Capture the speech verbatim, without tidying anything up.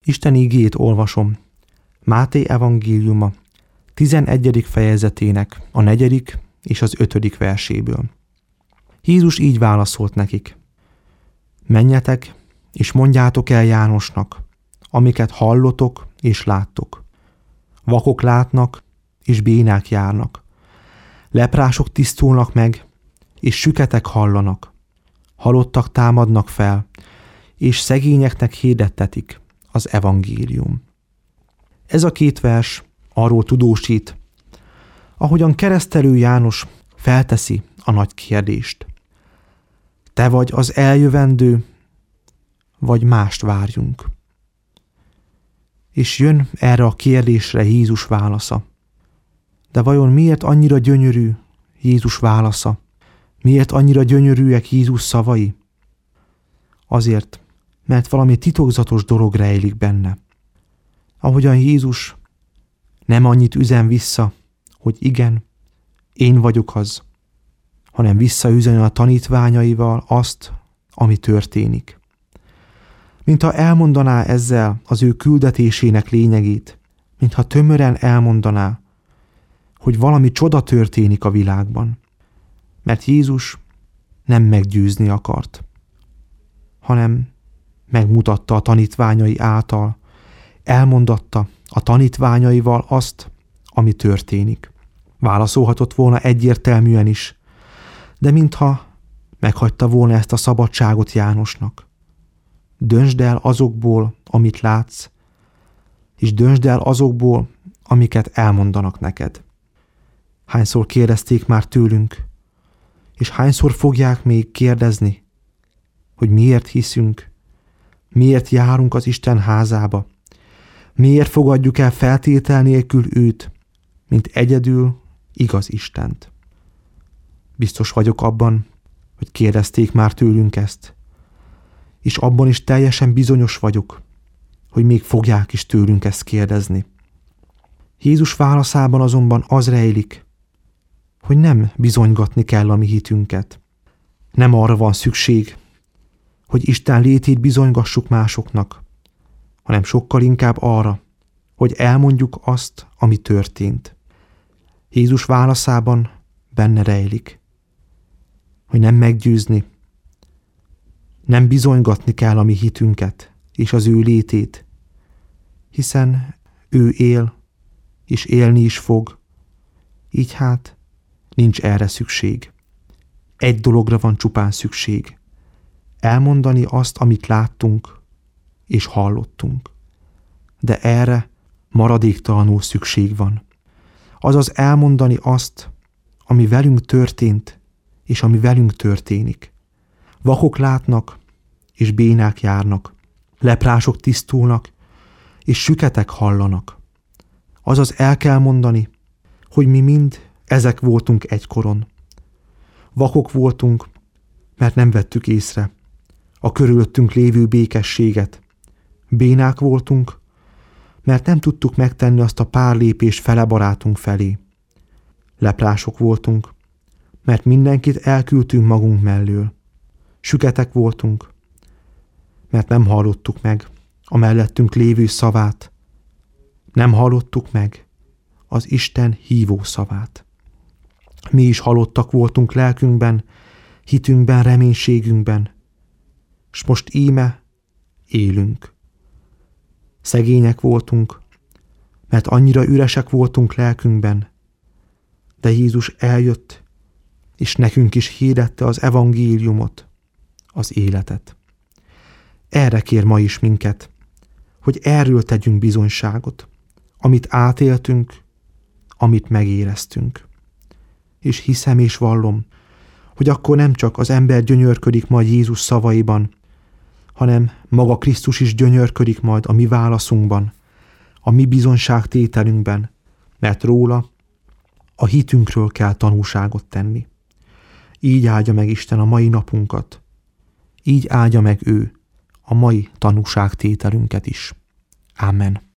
Isten igéjét olvasom. Máté evangéliuma tizenegyedik fejezetének a negyedik és az ötödik verséből. Jézus így válaszolt nekik. Menjetek, és mondjátok el Jánosnak, amiket hallotok és láttok. Vakok látnak, és bénák járnak. Leprások tisztulnak meg, és süketek hallanak. Halottak támadnak fel, és szegényeknek hirdettetik az evangélium. Ez a két vers arról tudósít, ahogyan keresztelő János felteszi a nagy kérdést. Te vagy az eljövendő, vagy mást várjunk? És jön erre a kérdésre Jézus válasza. De vajon miért annyira gyönyörű Jézus válasza? Miért annyira gyönyörűek Jézus szavai? Azért, mert valami titokzatos dolog rejlik benne. Ahogyan Jézus nem annyit üzen vissza, hogy igen, én vagyok az, hanem visszaüzeni a tanítványaival azt, ami történik. Mintha elmondaná ezzel az ő küldetésének lényegét, mintha tömören elmondaná, hogy valami csoda történik a világban. Mert Jézus nem meggyőzni akart, hanem megmutatta a tanítványai által, elmondatta a tanítványaival azt, ami történik. Válaszolhatott volna egyértelműen is, de mintha meghagyta volna ezt a szabadságot Jánosnak. Döntsd el azokból, amit látsz, és döntsd el azokból, amiket elmondanak neked. Hányszor kérdezték már tőlünk, és hányszor fogják még kérdezni, hogy miért hiszünk, miért járunk az Isten házába, miért fogadjuk el feltétel nélkül őt, mint egyedül igaz Istent. Biztos vagyok abban, hogy kérdezték már tőlünk ezt, és abban is teljesen bizonyos vagyok, hogy még fogják is tőlünk ezt kérdezni. Jézus válaszában azonban az rejlik, hogy nem bizonygatni kell a mi hitünket. Nem arra van szükség, hogy Isten létét bizonygassuk másoknak, hanem sokkal inkább arra, hogy elmondjuk azt, ami történt. Jézus válaszában benne rejlik, hogy nem meggyőzni, nem bizonygatni kell a mi hitünket és az ő létét, hiszen ő él, és élni is fog, így hát nincs erre szükség. Egy dologra van csupán szükség. Elmondani azt, amit láttunk és hallottunk. De erre maradéktalanul szükség van. Azaz elmondani azt, ami velünk történt, és ami velünk történik. Vakok látnak, és bénák járnak. Leprások tisztulnak, és süketek hallanak. Azaz el kell mondani, hogy mi mind ezek voltunk egykoron. Vakok voltunk, mert nem vettük észre a körülöttünk lévő békességet. Bénák voltunk, mert nem tudtuk megtenni azt a pár lépés fele barátunk felé. Leprások voltunk, mert mindenkit elküldtünk magunk mellől. Süketek voltunk, mert nem hallottuk meg a mellettünk lévő szavát. Nem hallottuk meg az Isten hívó szavát. Mi is halottak voltunk lelkünkben, hitünkben, reménységünkben, s most íme élünk. Szegények voltunk, mert annyira üresek voltunk lelkünkben, de Jézus eljött, és nekünk is hirdette az evangéliumot, az életet. Erre kér ma is minket, hogy erről tegyünk bizonyságot, amit átéltünk, amit megéreztünk. És hiszem és vallom, hogy akkor nem csak az ember gyönyörködik majd Jézus szavaiban, hanem maga Krisztus is gyönyörködik majd a mi válaszunkban, a mi bizonyságtételünkben, mert róla, a hitünkről kell tanúságot tenni. Így áldja meg Isten a mai napunkat, így áldja meg ő a mai tanúságtételünket is. Amen.